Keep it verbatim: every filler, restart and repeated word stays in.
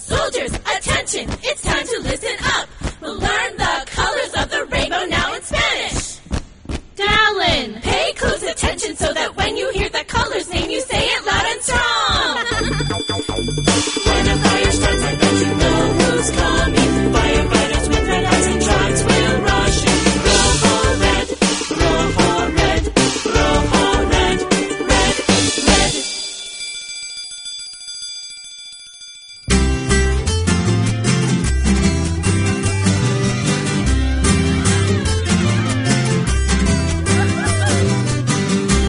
Soldiers, attention, it's time to listen up. We'll learn the colors of the rainbow now in Spanish. Dallin, Pay close attention so